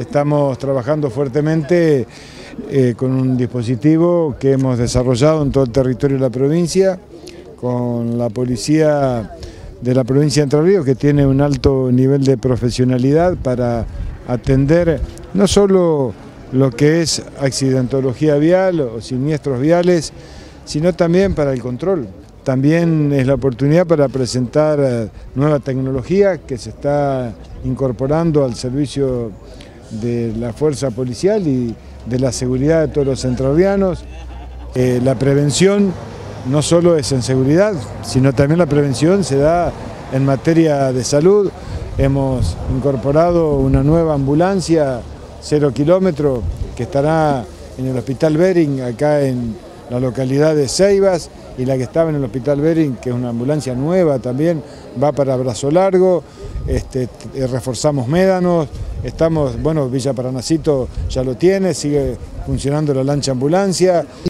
Estamos trabajando fuertemente con un dispositivo que hemos desarrollado en todo el territorio de la provincia, con la policía de la provincia de Entre Ríos, que tiene un alto nivel de profesionalidad para atender no solo lo que es accidentología vial o siniestros viales, sino también para el control. También es la oportunidad para presentar nueva tecnología que se está incorporando al servicio de la fuerza policial y de la seguridad de todos los entrerrianos. La prevención no solo es en seguridad, sino también la prevención se da en materia de salud. Hemos incorporado una nueva ambulancia 0 kilómetros que estará en el Hospital Bering, acá en la localidad de Ceibas, y la que estaba en el Hospital Bering, que es una ambulancia nueva también, va para Brazo Largo. Reforzamos Médanos, Villa Paranacito ya lo tiene, sigue funcionando la lancha ambulancia.